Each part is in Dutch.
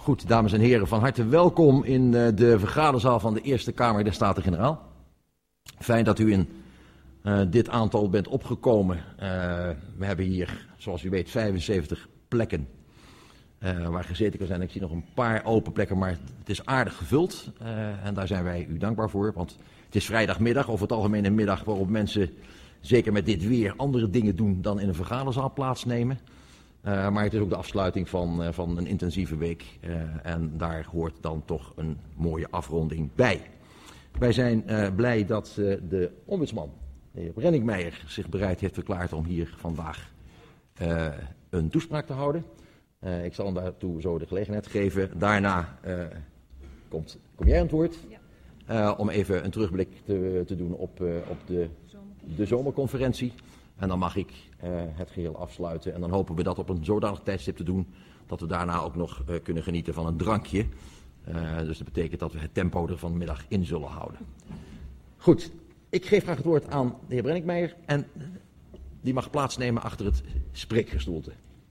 Goed, dames en heren, van harte welkom in de vergaderzaal van de Eerste Kamer der Staten-Generaal. Fijn dat u in dit aantal bent opgekomen. We hebben hier, zoals u weet, 75 plekken waar gezeten kan zijn. Ik zie nog een paar open plekken, maar het is aardig gevuld. En daar zijn wij u dankbaar voor, want het is vrijdagmiddag, over het algemeen een middag waarop mensen, zeker met dit weer, andere dingen doen dan in een vergaderzaal plaatsnemen. Maar het is ook de afsluiting van een intensieve week en daar hoort dan toch een mooie afronding bij. Wij zijn blij dat de ombudsman, de heer Brenninkmeijer, zich bereid heeft verklaard om hier vandaag een toespraak te houden. Ik zal hem daartoe zo de gelegenheid geven. Daarna kom jij aan het woord om even een terugblik te doen op de zomerconferentie. En dan mag ik het geheel afsluiten. En dan hopen we dat op een zodanig tijdstip te doen dat we daarna ook nog kunnen genieten van een drankje. Dus dat betekent dat we het tempo er vanmiddag in zullen houden. Goed, ik geef graag het woord aan de heer Brenninkmeijer. En die mag plaatsnemen achter het spreekgestoelte.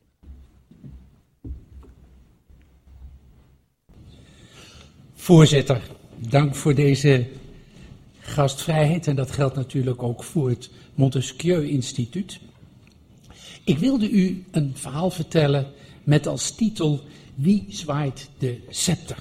Voorzitter, dank voor deze gastvrijheid en dat geldt natuurlijk ook voor het Montesquieu Instituut. Ik wilde u een verhaal vertellen met als titel Wie zwaait de scepter?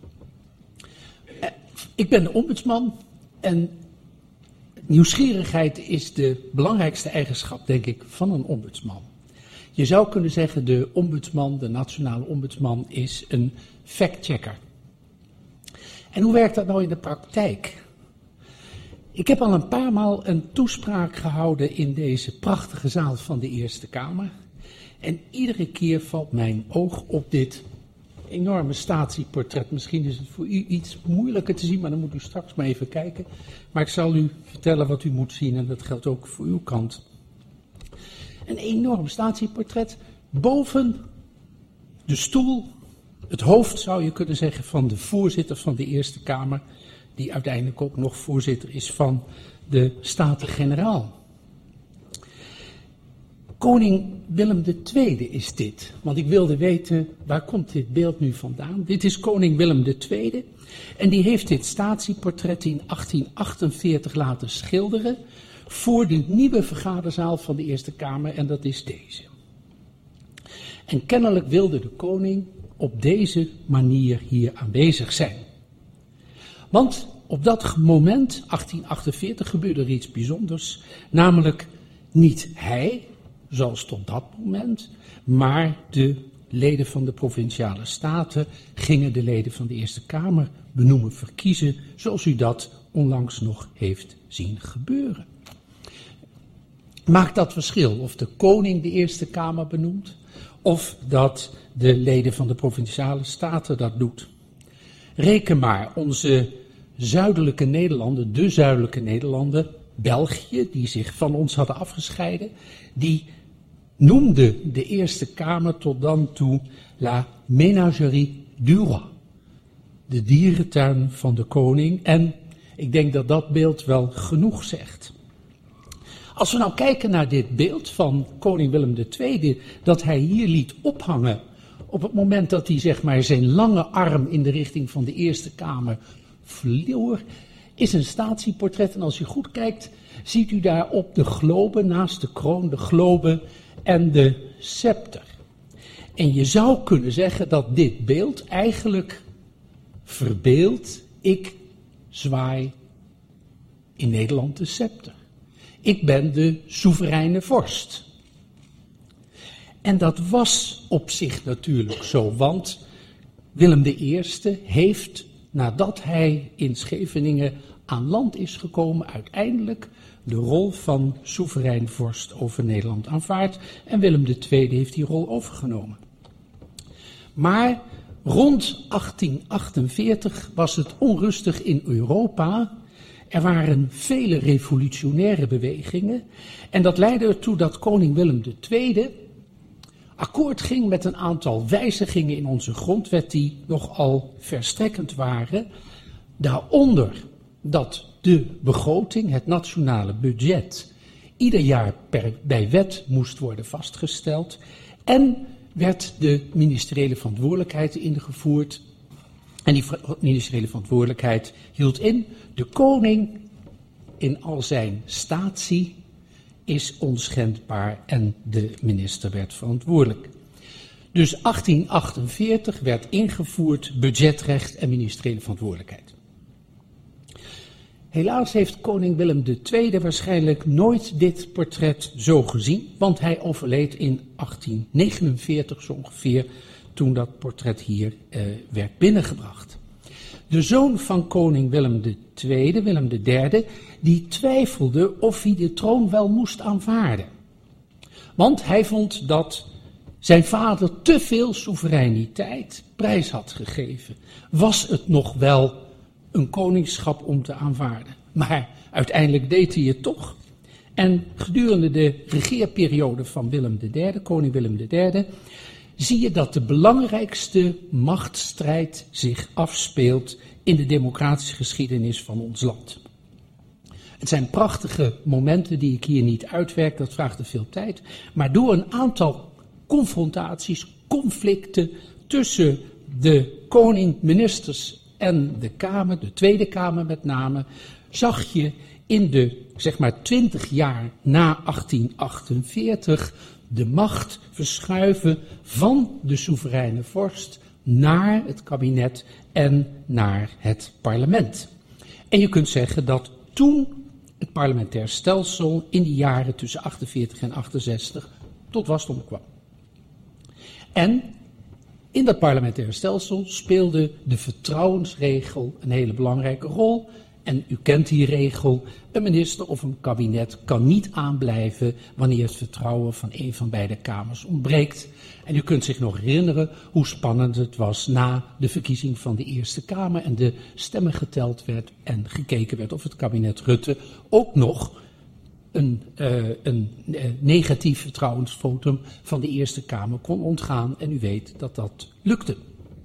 Ik ben de ombudsman en nieuwsgierigheid is de belangrijkste eigenschap, denk ik, van een ombudsman. Je zou kunnen zeggen de ombudsman, de nationale ombudsman, is een factchecker. En hoe werkt dat nou in de praktijk? Ik heb al een paar maal een toespraak gehouden in deze prachtige zaal van de Eerste Kamer. En iedere keer valt mijn oog op dit enorme statieportret. Misschien is het voor u iets moeilijker te zien, maar dan moet u straks maar even kijken. Maar ik zal u vertellen wat u moet zien en dat geldt ook voor uw kant. Een enorm statieportret boven de stoel, het hoofd zou je kunnen zeggen van de voorzitter van de Eerste Kamer, die uiteindelijk ook nog voorzitter is van de Staten-Generaal. Koning Willem II is dit, want ik wilde weten, waar komt dit beeld nu vandaan? Dit is koning Willem II en die heeft dit statieportret in 1848 laten schilderen voor de nieuwe vergaderzaal van de Eerste Kamer en dat is deze. En kennelijk wilde de koning op deze manier hier aanwezig zijn. Want op dat moment, 1848, gebeurde er iets bijzonders. Namelijk niet hij, zoals tot dat moment, maar de leden van de Provinciale Staten gingen de leden van de Eerste Kamer benoemen, verkiezen, zoals u dat onlangs nog heeft zien gebeuren. Maakt dat verschil of de koning de Eerste Kamer benoemt, of dat de leden van de Provinciale Staten dat doet? Reken maar, onze zuidelijke Nederlanden, de zuidelijke Nederlanden, België, die zich van ons hadden afgescheiden, die noemde de Eerste Kamer tot dan toe la ménagerie du roi, de dierentuin van de koning. En ik denk dat dat beeld wel genoeg zegt. Als we nou kijken naar dit beeld van koning Willem II, dat hij hier liet ophangen op het moment dat hij zeg maar zijn lange arm in de richting van de Eerste Kamer verloor, is een statieportret. En als u goed kijkt, ziet u daar op de globe, naast de kroon, de globe en de scepter. En je zou kunnen zeggen dat dit beeld eigenlijk verbeeldt, ik zwaai in Nederland de scepter. Ik ben de soevereine vorst. En dat was op zich natuurlijk zo, want Willem I heeft, nadat hij in Scheveningen aan land is gekomen, uiteindelijk de rol van soeverein vorst over Nederland aanvaard. En Willem II heeft die rol overgenomen. Maar rond 1848 was het onrustig in Europa. Er waren vele revolutionaire bewegingen. En dat leidde ertoe dat koning Willem II akkoord ging met een aantal wijzigingen in onze grondwet die nogal verstrekkend waren. Daaronder dat de begroting, het nationale budget, ieder jaar bij wet moest worden vastgesteld. En werd de ministeriële verantwoordelijkheid ingevoerd. En die ministeriële verantwoordelijkheid hield in: de koning in al zijn statie is onschendbaar en de minister werd verantwoordelijk. Dus 1848 werd ingevoerd budgetrecht en ministeriële verantwoordelijkheid. Helaas heeft koning Willem II waarschijnlijk nooit dit portret zo gezien, want hij overleed in 1849 zo ongeveer, toen dat portret hier werd binnengebracht. De zoon van koning Willem II, Willem III, die twijfelde of hij de troon wel moest aanvaarden. Want hij vond dat zijn vader te veel soevereiniteit prijs had gegeven. Was het nog wel een koningschap om te aanvaarden? Maar uiteindelijk deed hij het toch. En gedurende de regeerperiode van Willem III, koning Willem III, zie je dat de belangrijkste machtsstrijd zich afspeelt in de democratische geschiedenis van ons land. Het zijn prachtige momenten die ik hier niet uitwerk, dat vraagt te veel tijd. Maar door een aantal confrontaties, conflicten tussen de koning, ministers en de Kamer, de Tweede Kamer met name, zag je in de, 20 jaar na 1848 de macht verschuiven van de soevereine vorst naar het kabinet en naar het parlement. En je kunt zeggen dat toen het parlementair stelsel in die jaren tussen 48 en 68 tot wasdom kwam. En in dat parlementaire stelsel speelde de vertrouwensregel een hele belangrijke rol. En u kent die regel: een minister of een kabinet kan niet aanblijven wanneer het vertrouwen van een van beide kamers ontbreekt. En u kunt zich nog herinneren hoe spannend het was na de verkiezing van de Eerste Kamer en de stemmen geteld werd en gekeken werd of het kabinet Rutte ook nog een negatief vertrouwensvotum van de Eerste Kamer kon ontgaan. En u weet dat dat lukte.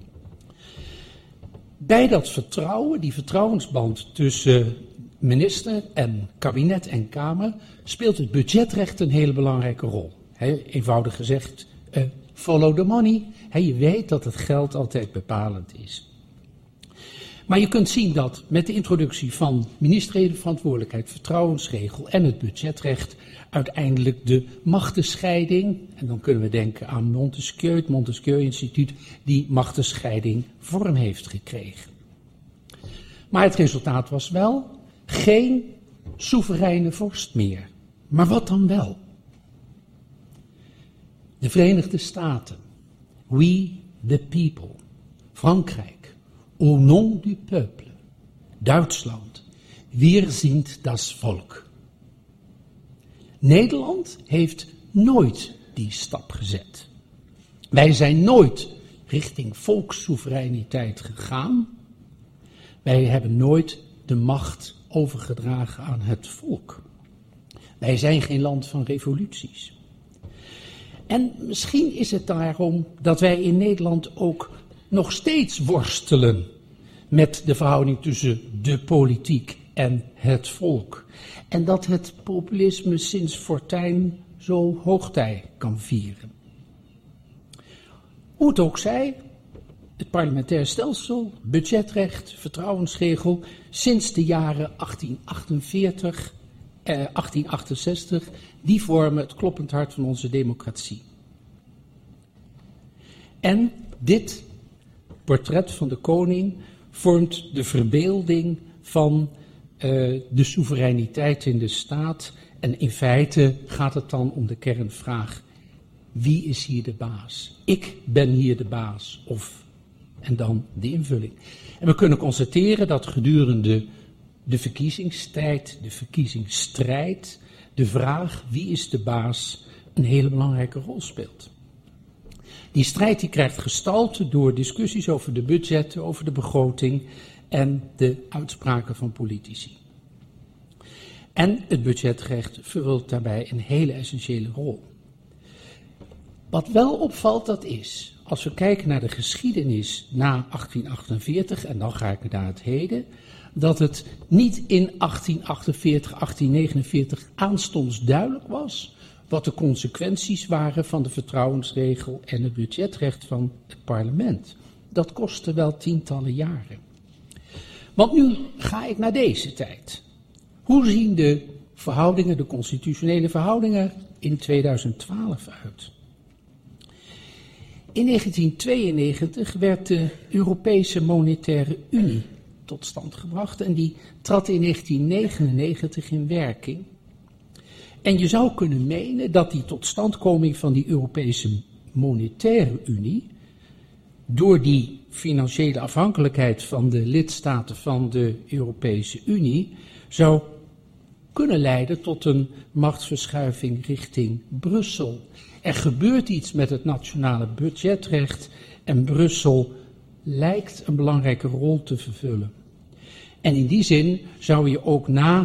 Bij dat vertrouwen, die vertrouwensband tussen minister en kabinet en Kamer, speelt het budgetrecht een hele belangrijke rol. Eenvoudig gezegd, follow the money. Je weet dat het geld altijd bepalend is. Maar je kunt zien dat met de introductie van ministeriële verantwoordelijkheid, vertrouwensregel en het budgetrecht uiteindelijk de machtenscheiding, en dan kunnen we denken aan Montesquieu, het Montesquieu-instituut, die machtenscheiding vorm heeft gekregen. Maar het resultaat was wel geen soevereine vorst meer. Maar wat dan wel? De Verenigde Staten, we the people, Frankrijk, au nom du peuple, Duitsland, wir sind das Volk. Nederland heeft nooit die stap gezet. Wij zijn nooit richting volkssoevereiniteit gegaan. Wij hebben nooit de macht overgedragen aan het volk. Wij zijn geen land van revoluties. En misschien is het daarom dat wij in Nederland ook nog steeds worstelen met de verhouding tussen de politiek en het volk. En dat het populisme sinds Fortuyn zo hoogtij kan vieren. Hoe het ook zij, het parlementair stelsel, budgetrecht, vertrouwensregel, sinds de jaren 1848, 1868, die vormen het kloppend hart van onze democratie. En dit portret van de koning vormt de verbeelding van de soevereiniteit in de staat. En in feite gaat het dan om de kernvraag: wie is hier de baas? Ik ben hier de baas. En dan de invulling. En we kunnen constateren dat gedurende de verkiezingstijd, de verkiezingsstrijd, de vraag wie is de baas een hele belangrijke rol speelt. Die strijd die krijgt gestalte door discussies over de budgetten, over de begroting en de uitspraken van politici. En het budgetrecht vervult daarbij een hele essentiële rol. Wat wel opvalt, dat is, als we kijken naar de geschiedenis na 1848, en dan ga ik naar het heden, dat het niet in 1848, 1849 aanstonds duidelijk was wat de consequenties waren van de vertrouwensregel en het budgetrecht van het parlement. Dat kostte wel tientallen jaren. Want nu ga ik naar deze tijd. Hoe zien de verhoudingen, de constitutionele verhoudingen in 2012 uit? In 1992 werd de Europese Monetaire Unie tot stand gebracht en die trad in 1999 in werking. En je zou kunnen menen dat die totstandkoming van die Europese Monetaire Unie door die financiële afhankelijkheid van de lidstaten van de Europese Unie zou kunnen leiden tot een machtsverschuiving richting Brussel. Er gebeurt iets met het nationale budgetrecht en Brussel lijkt een belangrijke rol te vervullen. En in die zin zou je ook na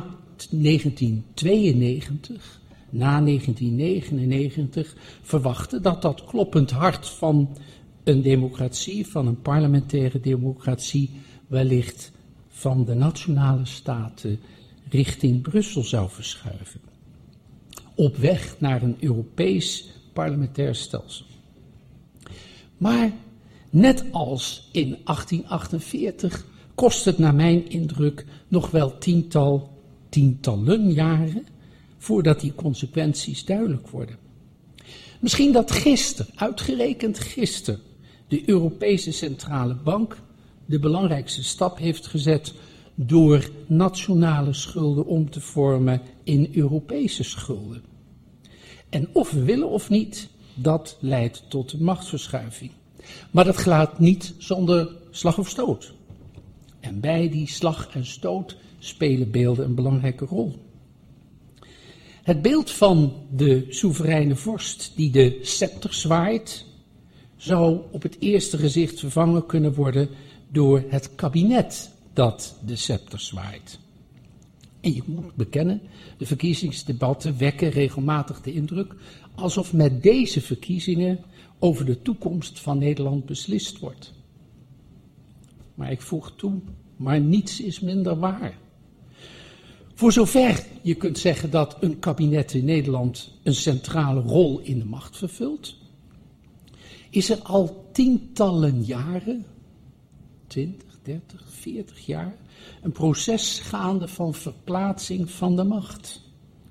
1992, na 1999 verwachten dat dat kloppend hart van een democratie, van een parlementaire democratie, wellicht van de nationale staten richting Brussel zou verschuiven. Op weg naar een Europees parlementair stelsel. Maar net als in 1848 kost het naar mijn indruk nog wel tientallen jaren voordat die consequenties duidelijk worden. Misschien dat gisteren, uitgerekend gisteren, de Europese Centrale Bank de belangrijkste stap heeft gezet door nationale schulden om te vormen in Europese schulden. En of we willen of niet, dat leidt tot een machtsverschuiving. Maar dat gaat niet zonder slag of stoot. En bij die slag en stoot spelen beelden een belangrijke rol. Het beeld van de soevereine vorst die de scepter zwaait, zou op het eerste gezicht vervangen kunnen worden door het kabinet dat de scepter zwaait. En je moet bekennen, de verkiezingsdebatten wekken regelmatig de indruk alsof met deze verkiezingen over de toekomst van Nederland beslist wordt. Maar ik voeg toe, maar niets is minder waar. Voor zover je kunt zeggen dat een kabinet in Nederland een centrale rol in de macht vervult, is er al tientallen jaren, 20, 30, 40 jaar, een proces gaande van verplaatsing van de macht.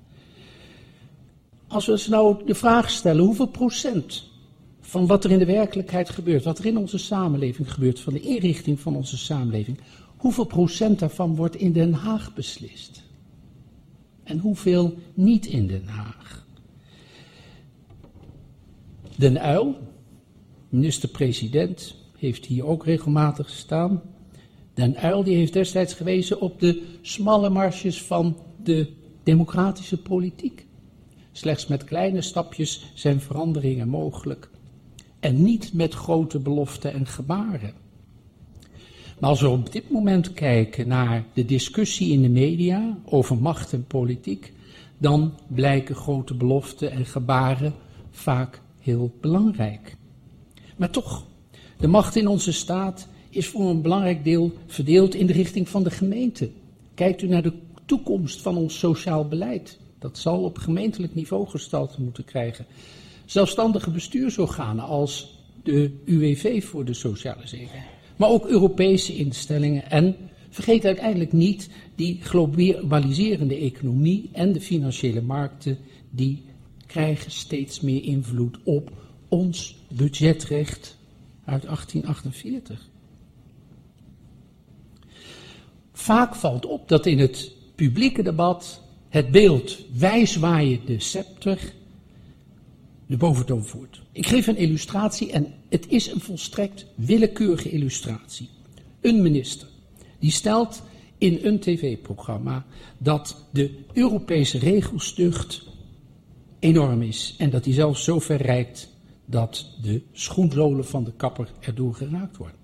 Als we ons nou de vraag stellen, hoeveel procent van wat er in de werkelijkheid gebeurt, wat er in onze samenleving gebeurt, van de inrichting van onze samenleving, hoeveel procent daarvan wordt in Den Haag beslist? En hoeveel niet in Den Haag? Den Uyl, minister-president, heeft hier ook regelmatig gestaan. Den Uyl die heeft destijds gewezen op de smalle marges van de democratische politiek. Slechts met kleine stapjes zijn veranderingen mogelijk. En niet met grote beloften en gebaren. Maar als we op dit moment kijken naar de discussie in de media over macht en politiek, dan blijken grote beloften en gebaren vaak heel belangrijk. Maar toch, de macht in onze staat is voor een belangrijk deel verdeeld in de richting van de gemeente. Kijkt u naar de toekomst van ons sociaal beleid. Dat zal op gemeentelijk niveau gestalte moeten krijgen. Zelfstandige bestuursorganen als de UWV voor de sociale zekerheid. Maar ook Europese instellingen en vergeet uiteindelijk niet die globaliserende economie en de financiële markten, die krijgen steeds meer invloed op ons budgetrecht uit 1848. Vaak valt op dat in het publieke debat het beeld wij zwaaien de scepter de boventoon voert. Ik geef een illustratie en het is een volstrekt willekeurige illustratie. Een minister die stelt in een tv-programma dat de Europese regelstucht enorm is en dat die zelfs zo ver reikt dat de schoenzolen van de kapper erdoor geraakt worden.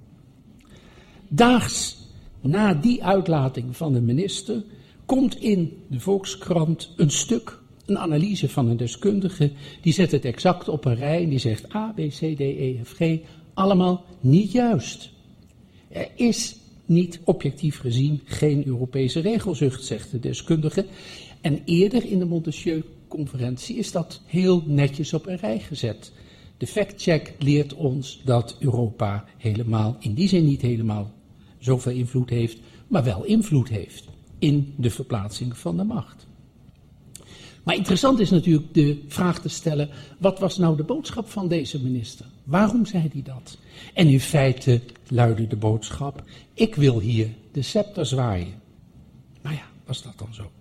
Daags na die uitlating van de minister komt in de Volkskrant een stuk, een analyse van een deskundige, die zet het exact op een rij en die zegt A, B, C, D, E, F, G, allemaal niet juist. Er is niet objectief gezien geen Europese regelzucht, zegt de deskundige. En eerder in de Montesquieu conferentie is dat heel netjes op een rij gezet. De factcheck leert ons dat Europa helemaal, in die zin niet helemaal zoveel invloed heeft, maar wel invloed heeft in de verplaatsing van de macht. Maar interessant is natuurlijk de vraag te stellen, wat was nou de boodschap van deze minister? Waarom zei hij dat? En in feite luidde de boodschap, ik wil hier de scepter zwaaien. Nou ja, was dat dan zo?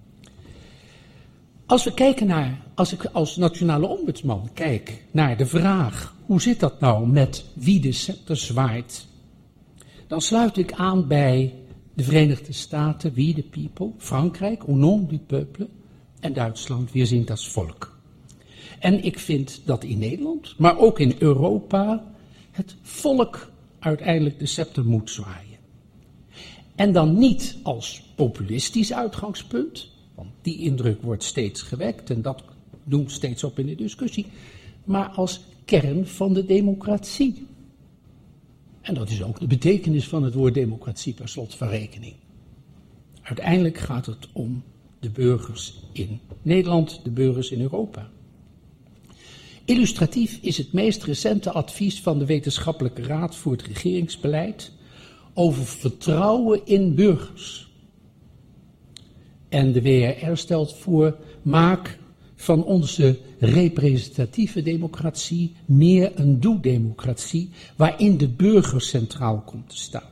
Als we kijken naar, als ik als nationale ombudsman kijk naar de vraag, hoe zit dat nou met wie de scepter zwaait? Dan sluit ik aan bij de Verenigde Staten, we the people, Frankrijk, au nom du peuple, en Duitsland, wir sind das Volk. En ik vind dat in Nederland, maar ook in Europa, het volk uiteindelijk de scepter moet zwaaien. En dan niet als populistisch uitgangspunt, want die indruk wordt steeds gewekt en dat doemt steeds op in de discussie, maar als kern van de democratie. En dat is ook de betekenis van het woord democratie per slot van rekening. Uiteindelijk gaat het om de burgers in Nederland, de burgers in Europa. Illustratief is het meest recente advies van de Wetenschappelijke Raad voor het Regeringsbeleid over vertrouwen in burgers. En de WRR stelt voor, maak van onze representatieve democratie meer een doe-democratie, waarin de burger centraal komt te staan.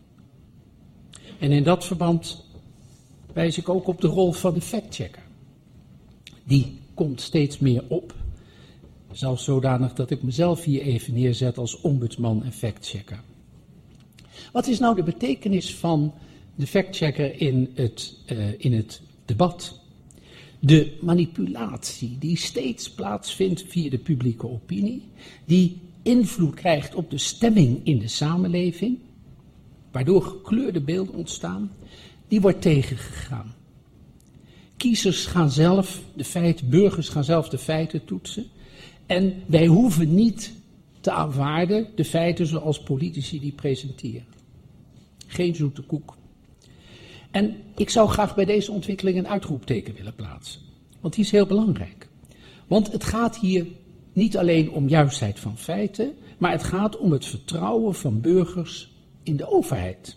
En in dat verband wijs ik ook op de rol van de factchecker. Die komt steeds meer op, zelfs zodanig dat ik mezelf hier even neerzet als ombudsman en factchecker. Wat is nou de betekenis van de factchecker in het debat? De manipulatie die steeds plaatsvindt via de publieke opinie, die invloed krijgt op de stemming in de samenleving, waardoor gekleurde beelden ontstaan, die wordt tegengegaan. Kiezers gaan zelf de feiten, burgers gaan zelf de feiten toetsen en wij hoeven niet te aanvaarden de feiten zoals politici die presenteren. Geen zoete koek. En ik zou graag bij deze ontwikkeling een uitroepteken willen plaatsen. Want die is heel belangrijk. Want het gaat hier niet alleen om juistheid van feiten, maar het gaat om het vertrouwen van burgers in de overheid.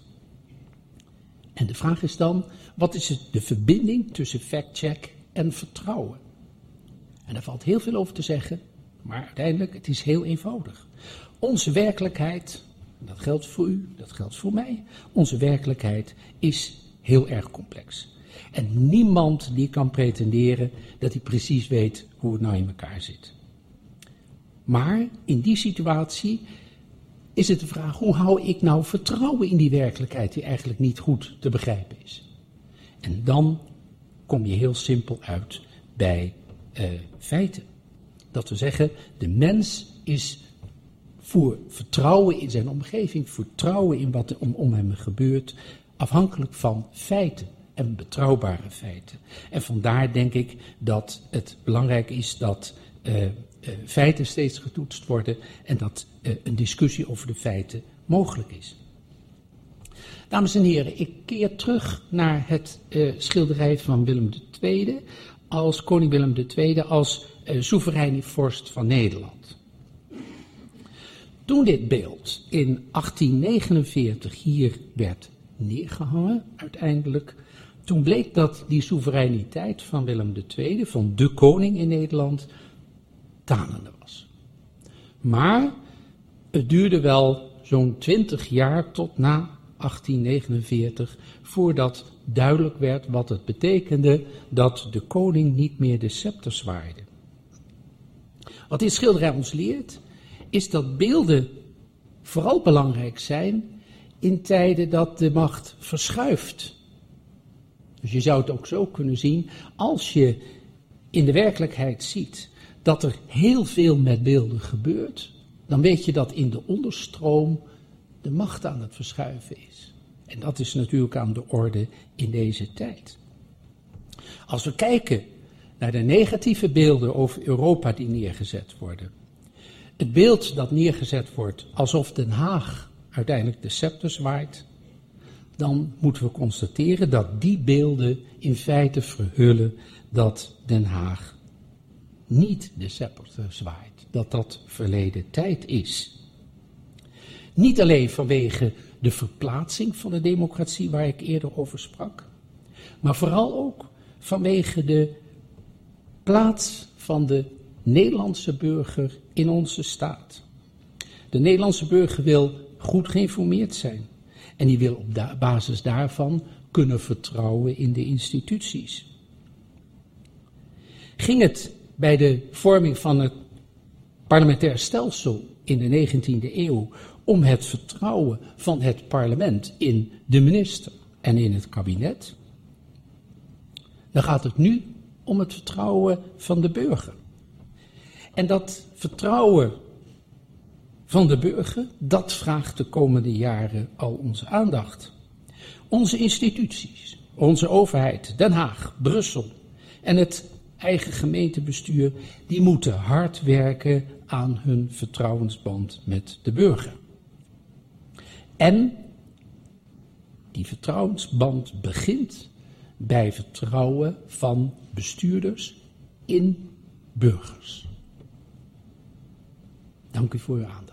En de vraag is dan, wat is de verbinding tussen factcheck en vertrouwen? En daar valt heel veel over te zeggen, maar uiteindelijk, het is heel eenvoudig. Onze werkelijkheid, dat geldt voor u, dat geldt voor mij, onze werkelijkheid is heel erg complex. En niemand die kan pretenderen dat hij precies weet hoe het nou in elkaar zit. Maar in die situatie is het de vraag, hoe hou ik nou vertrouwen in die werkelijkheid die eigenlijk niet goed te begrijpen is? En dan kom je heel simpel uit bij feiten. Dat we zeggen, de mens is voor vertrouwen in zijn omgeving, vertrouwen in wat er om hem gebeurt, afhankelijk van feiten en betrouwbare feiten. En vandaar denk ik dat het belangrijk is dat feiten steeds getoetst worden en dat een discussie over de feiten mogelijk is. Dames en heren, ik keer terug naar het schilderij van Willem II als koning Willem II als soevereine vorst van Nederland. Toen dit beeld in 1849 hier werd neergehangen, uiteindelijk, toen bleek dat die soevereiniteit van Willem II, van de koning in Nederland, tanende was. Maar het duurde wel zo'n 20 jaar tot na 1849 voordat duidelijk werd wat het betekende dat de koning niet meer de scepter zwaaide. Wat dit schilderij ons leert, is dat beelden vooral belangrijk zijn in tijden dat de macht verschuift. Dus je zou het ook zo kunnen zien, als je in de werkelijkheid ziet dat er heel veel met beelden gebeurt, dan weet je dat in de onderstroom de macht aan het verschuiven is. En dat is natuurlijk aan de orde in deze tijd. Als we kijken naar de negatieve beelden over Europa die neergezet worden, het beeld dat neergezet wordt alsof Den Haag uiteindelijk de scepter zwaait, dan moeten we constateren dat die beelden in feite verhullen dat Den Haag niet de scepter zwaait, dat dat verleden tijd is. Niet alleen vanwege de verplaatsing van de democratie waar ik eerder over sprak, maar vooral ook vanwege de plaats van de Nederlandse burger in onze staat. De Nederlandse burger wil goed geïnformeerd zijn en die wil op basis daarvan kunnen vertrouwen in de instituties. Ging het bij de vorming van het parlementair stelsel in de 19e eeuw om het vertrouwen van het parlement in de minister en in het kabinet, dan gaat het nu om het vertrouwen van de burger. En dat vertrouwen van de burger, dat vraagt de komende jaren al onze aandacht. Onze instituties, onze overheid, Den Haag, Brussel en het eigen gemeentebestuur, die moeten hard werken aan hun vertrouwensband met de burger. En die vertrouwensband begint bij vertrouwen van bestuurders in burgers. Dank u voor uw aandacht.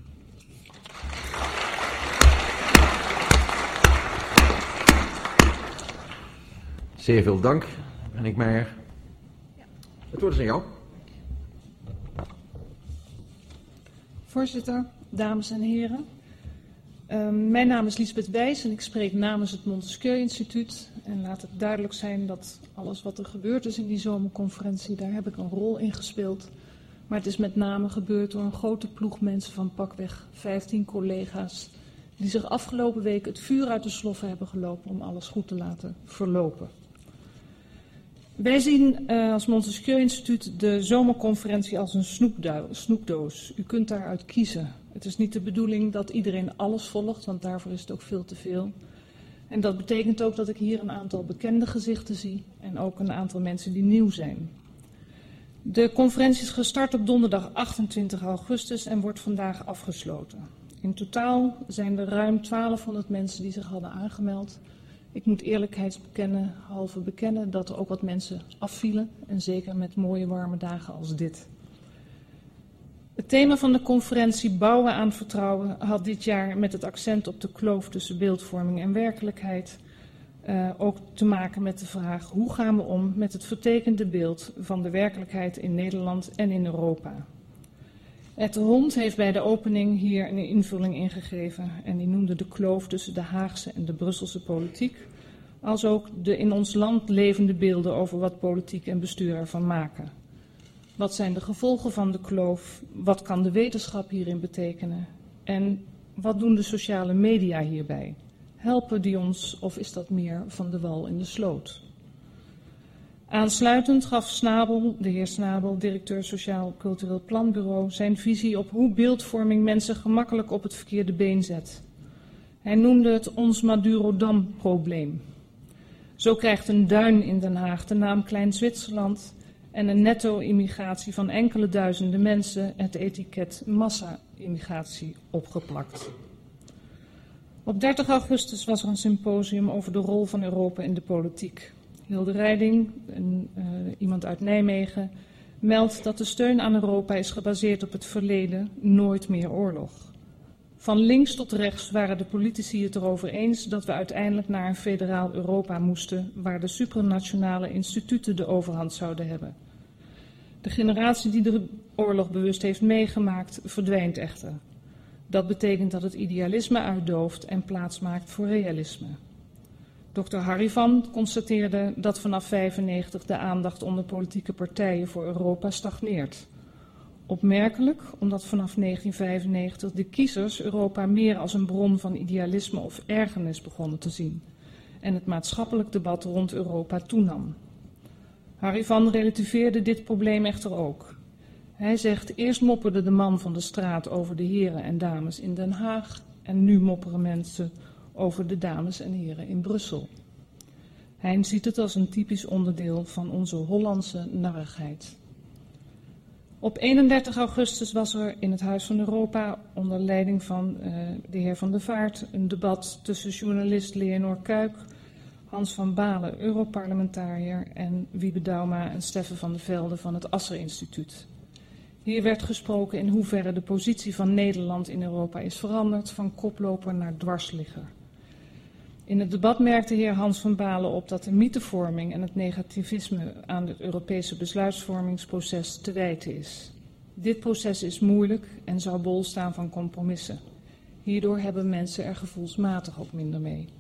Zeer veel dank, Henk Meijer. Het woord is aan jou. Voorzitter, dames en heren. Mijn naam is Liesbeth Wijs en ik spreek namens het Montesquieu Instituut. En laat het duidelijk zijn dat alles wat er gebeurd is in die zomerconferentie, daar heb ik een rol in gespeeld. Maar het is met name gebeurd door een grote ploeg mensen van pakweg 15 collega's, die zich afgelopen week het vuur uit de sloffen hebben gelopen om alles goed te laten verlopen. Wij zien als Montesquieu Instituut de zomerconferentie als een snoepdoos. U kunt daaruit kiezen. Het is niet de bedoeling dat iedereen alles volgt, want daarvoor is het ook veel te veel. En dat betekent ook dat ik hier een aantal bekende gezichten zie en ook een aantal mensen die nieuw zijn. De conferentie is gestart op donderdag 28 augustus en wordt vandaag afgesloten. In totaal zijn er ruim 1200 mensen die zich hadden aangemeld. Ik moet eerlijkheidshalve bekennen dat er ook wat mensen afvielen en zeker met mooie warme dagen als dit. Het thema van de conferentie Bouwen aan vertrouwen had dit jaar met het accent op de kloof tussen beeldvorming en werkelijkheid ook te maken met de vraag hoe gaan we om met het vertekende beeld van de werkelijkheid in Nederland en in Europa. Ed de Hond heeft bij de opening hier een invulling ingegeven en die noemde de kloof tussen de Haagse en de Brusselse politiek, als ook de in ons land levende beelden over wat politiek en bestuur ervan maken. Wat zijn de gevolgen van de kloof? Wat kan de wetenschap hierin betekenen? En wat doen de sociale media hierbij? Helpen die ons of is dat meer van de wal in de sloot? Aansluitend gaf Snabel, de heer Snabel, directeur Sociaal Cultureel Planbureau, zijn visie op hoe beeldvorming mensen gemakkelijk op het verkeerde been zet. Hij noemde het ons Madurodam-probleem. Zo krijgt een duin in Den Haag de naam Klein Zwitserland en een netto-immigratie van enkele duizenden mensen het etiket massa-immigratie opgeplakt. Op 30 augustus was er een symposium over de rol van Europa in de politiek. Hilde Rijding, iemand uit Nijmegen, meldt dat de steun aan Europa is gebaseerd op het verleden, nooit meer oorlog. Van links tot rechts waren de politici het erover eens dat we uiteindelijk naar een federaal Europa moesten, waar de supranationale instituten de overhand zouden hebben. De generatie die de oorlog bewust heeft meegemaakt, verdwijnt echter. Dat betekent dat het idealisme uitdooft en plaats maakt voor realisme. Dr. Harry van constateerde dat vanaf 1995 de aandacht onder politieke partijen voor Europa stagneert. Opmerkelijk, omdat vanaf 1995 de kiezers Europa meer als een bron van idealisme of ergernis begonnen te zien en het maatschappelijk debat rond Europa toenam. Harry van relativeerde dit probleem echter ook. Hij zegt, eerst mopperde de man van de straat over de heren en dames in Den Haag en nu mopperen mensen over de dames en heren in Brussel. Hij ziet het als een typisch onderdeel van onze Hollandse narrigheid. Op 31 augustus was er in het Huis van Europa onder leiding van de heer Van der Vaart een debat tussen journalist Leonor Kuik, Hans van Balen, Europarlementariër, en Wiebe Douma en Steffen van de Velde van het Asser-instituut. Hier werd gesproken in hoeverre de positie van Nederland in Europa is veranderd van koploper naar dwarsligger. In het debat merkte heer Hans van Balen op dat de mythevorming en het negativisme aan het Europese besluitvormingsproces te wijten is. Dit proces is moeilijk en zou bol staan van compromissen. Hierdoor hebben mensen er gevoelsmatig ook minder mee.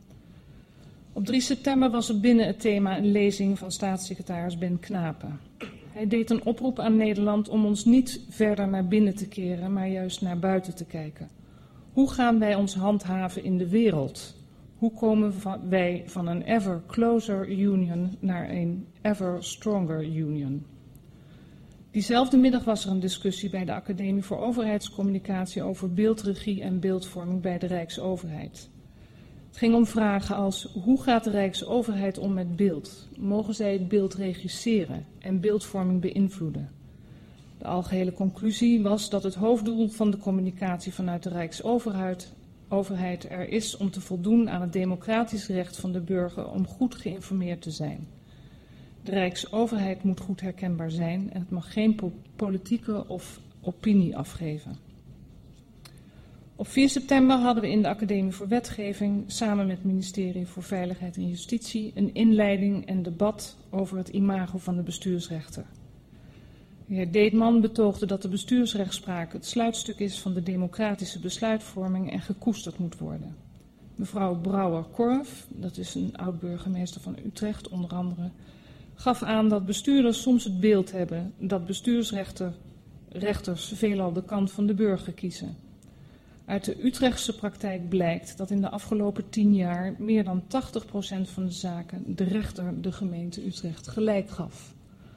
Op 3 september was er binnen het thema een lezing van staatssecretaris Ben Knapen. Hij deed een oproep aan Nederland om ons niet verder naar binnen te keren, maar juist naar buiten te kijken. Hoe gaan wij ons handhaven in de wereld? Hoe komen wij van een ever closer union naar een ever stronger union? Diezelfde middag was er een discussie bij de Academie voor Overheidscommunicatie over beeldregie en beeldvorming bij de Rijksoverheid. Het ging om vragen als: hoe gaat de Rijksoverheid om met beeld? Mogen zij het beeld regisseren en beeldvorming beïnvloeden? De algehele conclusie was dat het hoofddoel van de communicatie vanuit de Rijksoverheid er is om te voldoen aan het democratisch recht van de burger om goed geïnformeerd te zijn. De Rijksoverheid moet goed herkenbaar zijn en het mag geen politieke of opinie afgeven. Op 4 september hadden we in de Academie voor Wetgeving samen met het ministerie voor Veiligheid en Justitie een inleiding en debat over het imago van de bestuursrechter. De heer Deetman betoogde dat de bestuursrechtspraak het sluitstuk is van de democratische besluitvorming en gekoesterd moet worden. Mevrouw Brouwer-Korf, dat is een oud-burgemeester van Utrecht onder andere, gaf aan dat bestuurders soms het beeld hebben dat bestuursrechters veelal de kant van de burger kiezen. Uit de Utrechtse praktijk blijkt dat in de afgelopen 10 jaar meer dan 80% van de zaken de rechter de gemeente Utrecht gelijk gaf.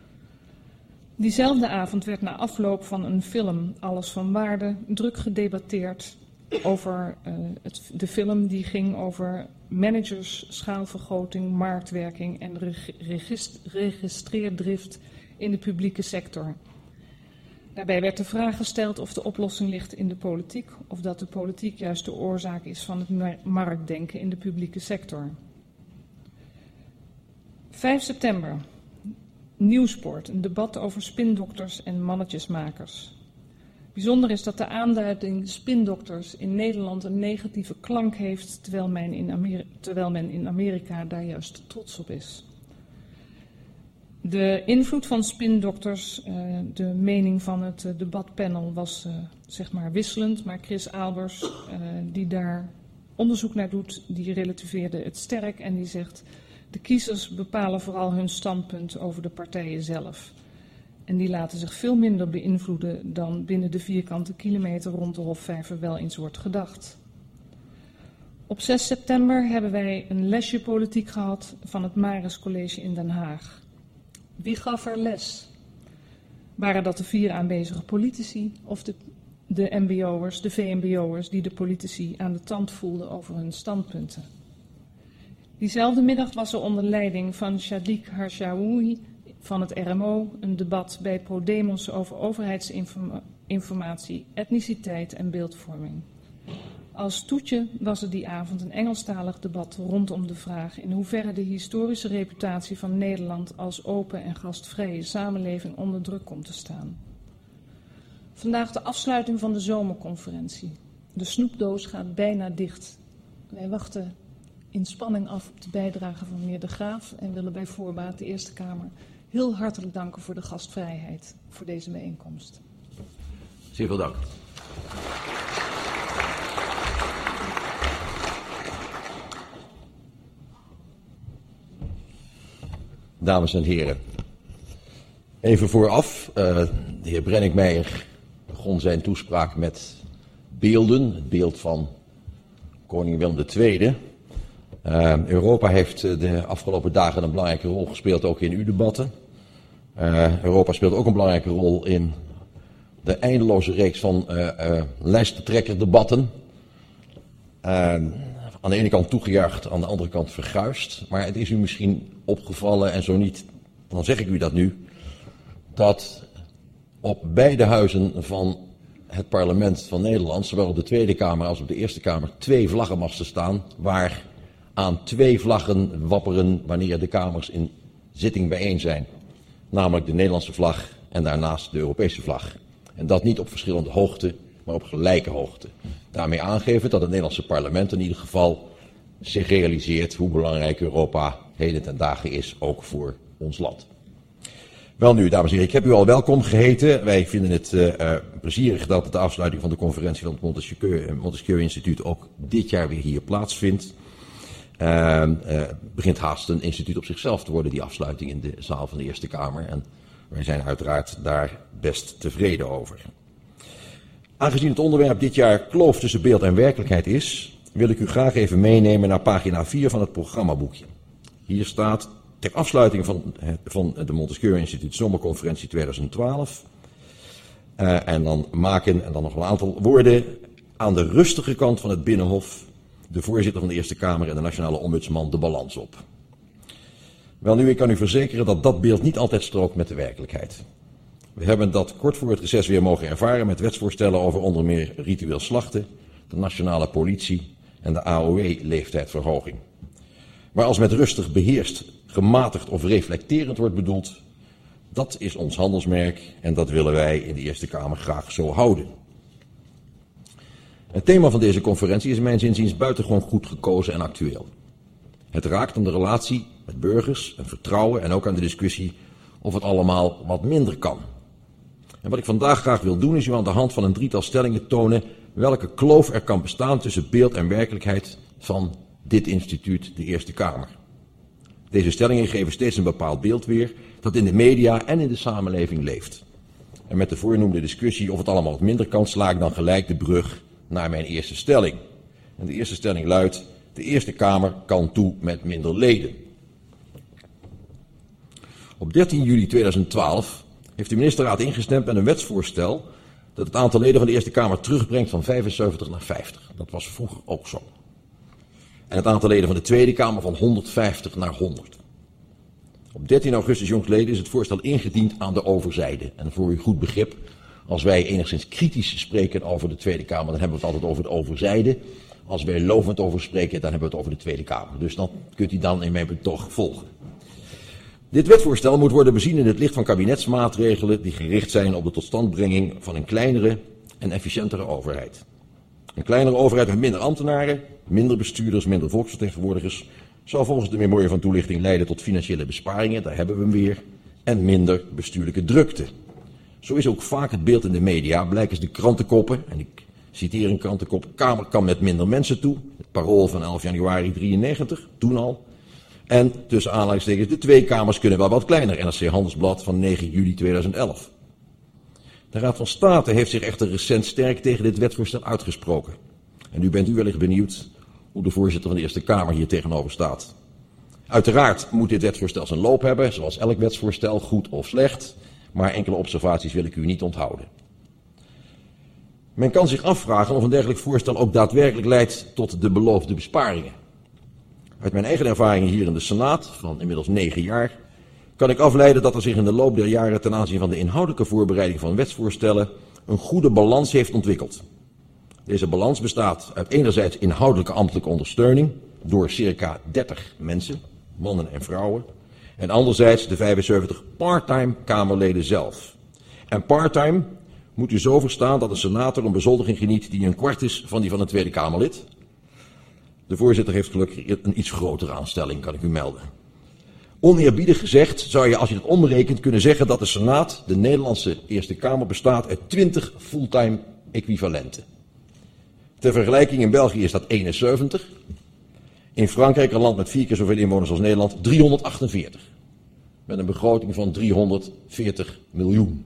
Diezelfde avond werd na afloop van een film, Alles van Waarde, druk gedebatteerd over de film die ging over managers, schaalvergroting, marktwerking en registreerdrift in de publieke sector. Daarbij werd de vraag gesteld of de oplossing ligt in de politiek of dat de politiek juist de oorzaak is van het marktdenken in de publieke sector. 5 september. Nieuwsport, een debat over spindokters en mannetjesmakers. Bijzonder is dat de aanduiding spindokters in Nederland een negatieve klank heeft, terwijl men in Amerika daar juist trots op is. De invloed van spindokters, de mening van het debatpanel was zeg maar wisselend, maar Chris Albers, die daar onderzoek naar doet, die relativeerde het sterk en die zegt: de kiezers bepalen vooral hun standpunt over de partijen zelf. En die laten zich veel minder beïnvloeden dan binnen de vierkante kilometer rond de Hofvijver wel eens wordt gedacht. Op 6 september hebben wij een lesje politiek gehad van het Maris College in Den Haag. Wie gaf er les? Waren dat de 4 aanwezige politici of de mbo'ers, de VMBO'ers die de politici aan de tand voelden over hun standpunten? Diezelfde middag was er onder leiding van Shadiq Harshaoui van het RMO een debat bij ProDemos over overheidsinformatie, etniciteit en beeldvorming. Als toetje was er die avond een Engelstalig debat rondom de vraag in hoeverre de historische reputatie van Nederland als open en gastvrije samenleving onder druk komt te staan. Vandaag de afsluiting van de zomerconferentie. De snoepdoos gaat bijna dicht. Wij wachten in spanning af op de bijdrage van meneer De Graaf en willen bij voorbaat de Eerste Kamer heel hartelijk danken voor de gastvrijheid voor deze bijeenkomst. Zeer veel dank. Dames en heren, even vooraf, de heer Brenninkmeijer begon zijn toespraak met beelden, het beeld van koning Willem II. Europa heeft de afgelopen dagen een belangrijke rol gespeeld, ook in uw debatten. Europa speelt ook een belangrijke rol in de eindeloze reeks van lijsttrekkerdebatten. Aan de ene kant toegejuicht, aan de andere kant verguisd. Maar het is u misschien opgevallen, en zo niet, dan zeg ik u dat nu, dat op beide huizen van het parlement van Nederland, zowel op de Tweede Kamer als op de Eerste Kamer, 2 vlaggenmasten staan, waar aan 2 vlaggen wapperen wanneer de kamers in zitting bijeen zijn. Namelijk de Nederlandse vlag en daarnaast de Europese vlag. En dat niet op verschillende hoogte, maar op gelijke hoogte. Daarmee aangeven dat het Nederlandse parlement in ieder geval zich realiseert hoe belangrijk Europa heden ten dagen is, ook voor ons land. Wel nu, dames en heren, ik heb u al welkom geheten. Wij vinden het plezierig dat de afsluiting van de conferentie van het Montesquieu Instituut ook dit jaar weer hier plaatsvindt. Begint haast een instituut op zichzelf te worden, die afsluiting in de zaal van de Eerste Kamer. En wij zijn uiteraard daar best tevreden over. Aangezien het onderwerp dit jaar kloof tussen beeld en werkelijkheid is, wil ik u graag even meenemen naar pagina 4 van het programmaboekje. Hier staat: ter afsluiting van de Montesquieu Instituut Zomerconferentie 2012. En dan nog een aantal woorden. Aan de rustige kant van het Binnenhof de voorzitter van de Eerste Kamer en de nationale ombudsman de balans op. Welnu, ik kan u verzekeren dat dat beeld niet altijd strookt met de werkelijkheid. We hebben dat kort voor het reces weer mogen ervaren met wetsvoorstellen over onder meer ritueel slachten, de nationale politie en de AOW-leeftijdverhoging. Maar als met rustig beheerst, gematigd of reflecterend wordt bedoeld, dat is ons handelsmerk en dat willen wij in de Eerste Kamer graag zo houden. Het thema van deze conferentie is mijns inziens buitengewoon goed gekozen en actueel. Het raakt aan de relatie met burgers en vertrouwen en ook aan de discussie of het allemaal wat minder kan. En wat ik vandaag graag wil doen is u aan de hand van een 3-tal stellingen tonen welke kloof er kan bestaan tussen beeld en werkelijkheid van dit instituut, de Eerste Kamer. Deze stellingen geven steeds een bepaald beeld weer dat in de media en in de samenleving leeft. En met de voorgenoemde discussie of het allemaal wat minder kan, sla ik dan gelijk de brug naar mijn eerste stelling. En de eerste stelling luidt: de Eerste Kamer kan toe met minder leden. Op 13 juli 2012 heeft de ministerraad ingestemd met een wetsvoorstel dat het aantal leden van de Eerste Kamer terugbrengt van 75 naar 50. Dat was vroeger ook zo. En het aantal leden van de Tweede Kamer van 150 naar 100. Op 13 augustus jongstleden is het voorstel ingediend aan de overzijde. En voor uw goed begrip, als wij enigszins kritisch spreken over de Tweede Kamer, dan hebben we het altijd over de overzijde. Als wij lovend over spreken, dan hebben we het over de Tweede Kamer. Dus dan kunt u dan in mijn betoog volgen. Dit wetsvoorstel moet worden bezien in het licht van kabinetsmaatregelen die gericht zijn op de totstandbrenging van een kleinere en efficiëntere overheid. Een kleinere overheid met minder ambtenaren, minder bestuurders, minder volksvertegenwoordigers zou volgens de memorie van toelichting leiden tot financiële besparingen, daar hebben we hem weer, en minder bestuurlijke drukte. Zo is ook vaak het beeld in de media, blijkens de krantenkoppen, en ik citeer een krantenkop: Kamer kan met minder mensen toe, het Parool van 11 januari 93, toen al. En tussen aanhalingstekens, de 2 kamers kunnen wel wat kleiner, NRC Handelsblad van 9 juli 2011. De Raad van State heeft zich echter recent sterk tegen dit wetsvoorstel uitgesproken. En nu bent u wellicht benieuwd hoe de voorzitter van de Eerste Kamer hier tegenover staat. Uiteraard moet dit wetsvoorstel zijn loop hebben, zoals elk wetsvoorstel, goed of slecht. Maar enkele observaties wil ik u niet onthouden. Men kan zich afvragen of een dergelijk voorstel ook daadwerkelijk leidt tot de beloofde besparingen. Uit mijn eigen ervaringen hier in de Senaat, van inmiddels 9 jaar, kan ik afleiden dat er zich in de loop der jaren ten aanzien van de inhoudelijke voorbereiding van wetsvoorstellen een goede balans heeft ontwikkeld. Deze balans bestaat uit enerzijds inhoudelijke ambtelijke ondersteuning door circa 30 mensen, mannen en vrouwen, en anderzijds de 75 part-time Kamerleden zelf. En part-time moet u zo verstaan dat een senator een bezoldiging geniet die een kwart is van die van een Tweede Kamerlid. De voorzitter heeft gelukkig een iets grotere aanstelling, kan ik u melden. Oneerbiedig gezegd zou je, als je het omrekent, kunnen zeggen dat de Senaat, de Nederlandse Eerste Kamer, bestaat uit 20 fulltime equivalenten. Ter vergelijking, in België is dat 71. In Frankrijk, een land met 4 keer zoveel inwoners als Nederland, 348. Met een begroting van 340 miljoen.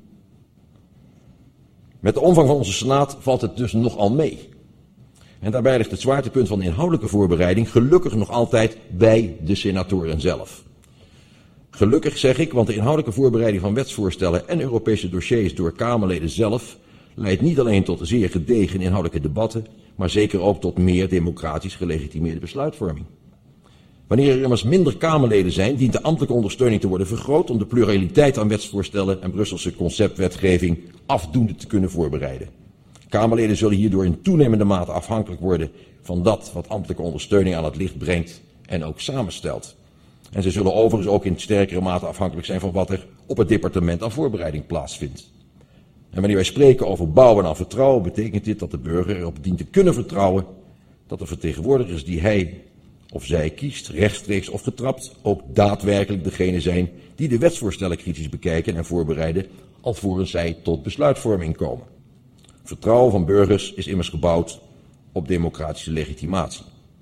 Met de omvang van onze Senaat valt het dus nogal mee. En daarbij ligt het zwaartepunt van de inhoudelijke voorbereiding gelukkig nog altijd bij de senatoren zelf. Gelukkig zeg ik, want de inhoudelijke voorbereiding van wetsvoorstellen en Europese dossiers door Kamerleden zelf leidt niet alleen tot zeer gedegen inhoudelijke debatten, maar zeker ook tot meer democratisch gelegitimeerde besluitvorming. Wanneer er immers minder Kamerleden zijn, dient de ambtelijke ondersteuning te worden vergroot om de pluraliteit aan wetsvoorstellen en Brusselse conceptwetgeving afdoende te kunnen voorbereiden. Kamerleden zullen hierdoor in toenemende mate afhankelijk worden van dat wat ambtelijke ondersteuning aan het licht brengt en ook samenstelt. En ze zullen overigens ook in sterkere mate afhankelijk zijn van wat er op het departement aan voorbereiding plaatsvindt. En wanneer wij spreken over bouwen aan vertrouwen, betekent dit dat de burger erop dient te kunnen vertrouwen dat de vertegenwoordigers die hij of zij kiest, rechtstreeks of getrapt, ook daadwerkelijk degene zijn die de wetsvoorstellen kritisch bekijken en voorbereiden, alvorens zij tot besluitvorming komen. Vertrouwen van burgers is immers gebouwd op democratische legitimatie.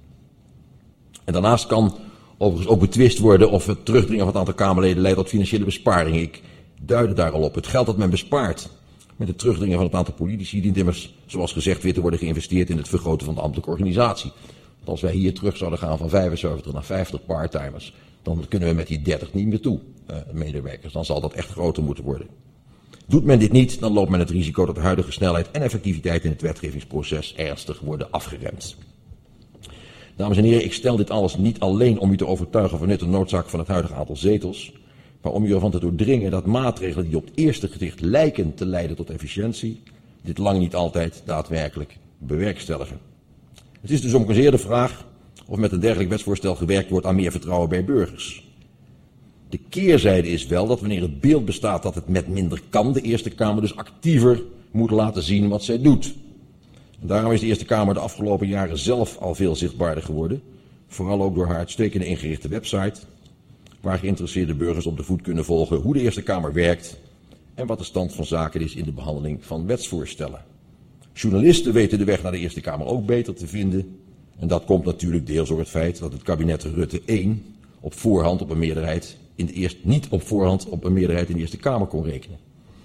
En daarnaast kan overigens ook betwist worden of het terugdringen van het aantal Kamerleden leidt tot financiële besparingen. Ik duidde daar al op. Het geld dat men bespaart met het terugdringen van het aantal politici dient immers, zoals gezegd, weer te worden geïnvesteerd in het vergroten van de ambtelijke organisatie. Want als wij hier terug zouden gaan van 75 naar 50 parttimers, dan kunnen we met die 30 niet meer toe, medewerkers. Dan zal dat echt groter moeten worden. Doet men dit niet, dan loopt men het risico dat de huidige snelheid en effectiviteit in het wetgevingsproces ernstig worden afgeremd. Dames en heren, ik stel dit alles niet alleen om u te overtuigen van nut en noodzaak van het huidige aantal zetels, maar om u ervan te doordringen dat maatregelen die op het eerste gezicht lijken te leiden tot efficiëntie, dit lang niet altijd daadwerkelijk bewerkstelligen. Het is dus omgekeerd de vraag of met een dergelijk wetsvoorstel gewerkt wordt aan meer vertrouwen bij burgers. De keerzijde is wel dat wanneer het beeld bestaat dat het met minder kan, de Eerste Kamer dus actiever moet laten zien wat zij doet. En daarom is de Eerste Kamer de afgelopen jaren zelf al veel zichtbaarder geworden, vooral ook door haar uitstekende ingerichte website, waar geïnteresseerde burgers op de voet kunnen volgen hoe de Eerste Kamer werkt en wat de stand van zaken is in de behandeling van wetsvoorstellen. Journalisten weten de weg naar de Eerste Kamer ook beter te vinden. En dat komt natuurlijk deels door het feit dat het kabinet Rutte 1 op voorhand op een meerderheid niet op voorhand op een meerderheid in de Eerste Kamer kon rekenen.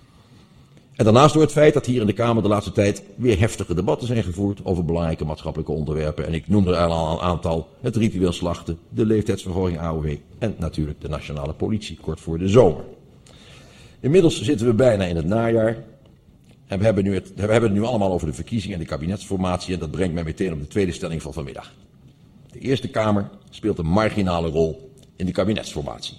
En daarnaast door het feit dat hier in de Kamer de laatste tijd weer heftige debatten zijn gevoerd over belangrijke maatschappelijke onderwerpen. En ik noemde er al een aantal: het ritueel slachten, de leeftijdsverhoging AOW en natuurlijk de nationale politie kort voor de zomer. Inmiddels zitten we bijna in het najaar. En we hebben het nu allemaal over de verkiezingen en de kabinetsformatie. En dat brengt mij meteen op de tweede stelling van vanmiddag. De Eerste Kamer speelt een marginale rol in de kabinetsformatie.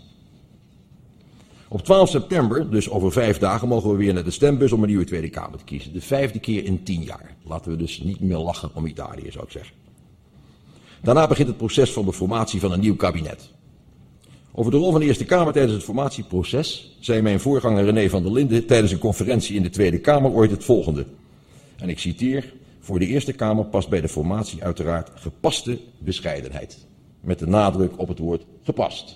Op 12 september, dus over 5 dagen, mogen we weer naar de stembus om een nieuwe Tweede Kamer te kiezen. De 5e keer in 10 jaar. Laten we dus niet meer lachen om Italië, zou ik zeggen. Daarna begint het proces van de formatie van een nieuw kabinet. Over de rol van de Eerste Kamer tijdens het formatieproces zei mijn voorganger René van der Linden tijdens een conferentie in de Tweede Kamer ooit het volgende. En ik citeer: voor de Eerste Kamer past bij de formatie uiteraard gepaste bescheidenheid. Met de nadruk op het woord gepast.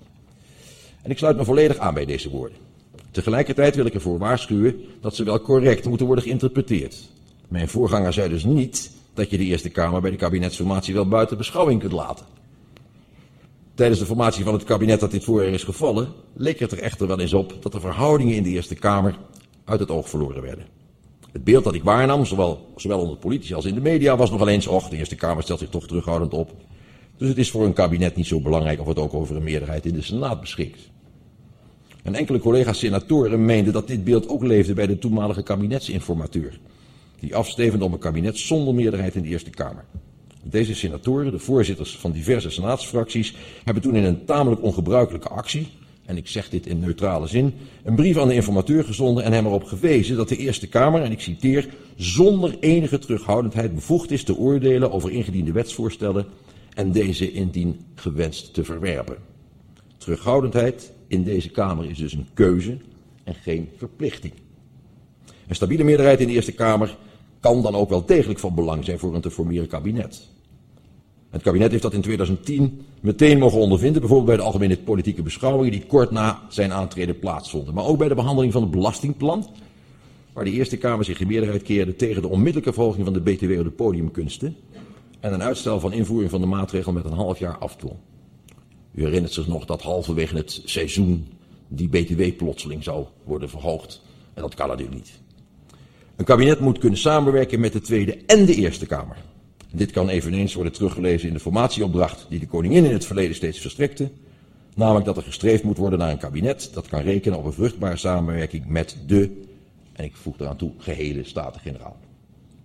En ik sluit me volledig aan bij deze woorden. Tegelijkertijd wil ik ervoor waarschuwen dat ze wel correct moeten worden geïnterpreteerd. Mijn voorganger zei dus niet dat je de Eerste Kamer bij de kabinetsformatie wel buiten beschouwing kunt laten. Tijdens de formatie van het kabinet dat dit voorjaar is gevallen, leek het er echter wel eens op dat de verhoudingen in de Eerste Kamer uit het oog verloren werden. Het beeld dat ik waarnam, zowel onder politici als in de media, was nogal eens: de Eerste Kamer stelt zich toch terughoudend op. Dus het is voor een kabinet niet zo belangrijk of het ook over een meerderheid in de Senaat beschikt. En enkele collega-senatoren meenden dat dit beeld ook leefde bij de toenmalige kabinetsinformateur, die afstevende op een kabinet zonder meerderheid in de Eerste Kamer. Deze senatoren, de voorzitters van diverse senaatsfracties, hebben toen in een tamelijk ongebruikelijke actie, en ik zeg dit in neutrale zin, een brief aan de informateur gezonden en hem erop gewezen dat de Eerste Kamer, en ik citeer, zonder enige terughoudendheid bevoegd is te oordelen over ingediende wetsvoorstellen en deze indien gewenst te verwerpen. Terughoudendheid in deze Kamer is dus een keuze en geen verplichting. Een stabiele meerderheid in de Eerste Kamer kan dan ook wel degelijk van belang zijn voor een te formeren kabinet. Het kabinet heeft dat in 2010 meteen mogen ondervinden, bijvoorbeeld bij de algemene politieke beschouwingen die kort na zijn aantreden plaatsvonden. Maar ook bij de behandeling van het belastingplan, waar de Eerste Kamer zich in meerderheid keerde tegen de onmiddellijke verhoging van de BTW op de podiumkunsten en een uitstel van invoering van de maatregel met een half jaar afdwong. U herinnert zich nog dat halverwege het seizoen die BTW plotseling zou worden verhoogd. En dat kan natuurlijk niet. Een kabinet moet kunnen samenwerken met de Tweede en de Eerste Kamer. Dit kan eveneens worden teruggelezen in de formatieopdracht die de koningin in het verleden steeds verstrekte. Namelijk dat er gestreefd moet worden naar een kabinet dat kan rekenen op een vruchtbare samenwerking met de, en ik voeg eraan toe, gehele Staten-Generaal.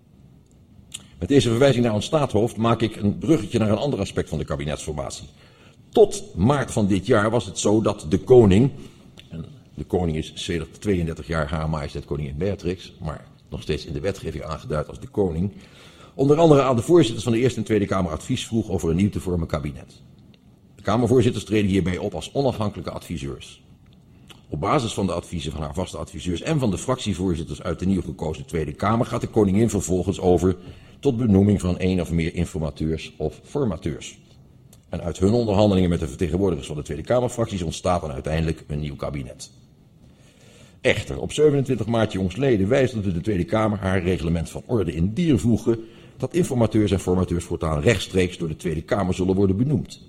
Met deze verwijzing naar ons staatshoofd maak ik een bruggetje naar een ander aspect van de kabinetsformatie. Tot maart van dit jaar was het zo dat de koning, en de koning is sedert 32 jaar Haar Majesteit Koningin Beatrix, maar nog steeds in de wetgeving aangeduid als de koning, onder andere aan de voorzitters van de Eerste en Tweede Kamer advies vroeg over een nieuw te vormen kabinet. De Kamervoorzitters treden hierbij op als onafhankelijke adviseurs. Op basis van de adviezen van haar vaste adviseurs en van de fractievoorzitters uit de nieuw gekozen Tweede Kamer gaat de koningin vervolgens over tot benoeming van één of meer informateurs of formateurs. En uit hun onderhandelingen met de vertegenwoordigers van de Tweede Kamerfracties ontstaat dan uiteindelijk een nieuw kabinet. Echter, op 27 maart jongstleden wijzigde de Tweede Kamer haar reglement van orde in dier voegen dat informateurs en formateurs voortaan rechtstreeks door de Tweede Kamer zullen worden benoemd.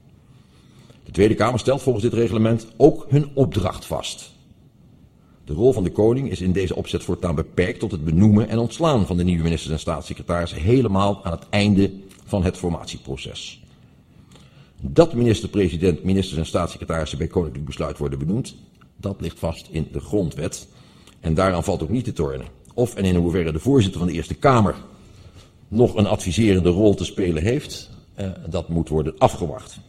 De Tweede Kamer stelt volgens dit reglement ook hun opdracht vast. De rol van de koning is in deze opzet voortaan beperkt tot het benoemen en ontslaan van de nieuwe ministers en staatssecretarissen helemaal aan het einde van het formatieproces. Dat minister-president, ministers en staatssecretarissen bij koninklijk besluit worden benoemd, dat ligt vast in de grondwet en daaraan valt ook niet te tornen. Of en in hoeverre de voorzitter van de Eerste Kamer nog een adviserende rol te spelen heeft, dat moet worden afgewacht.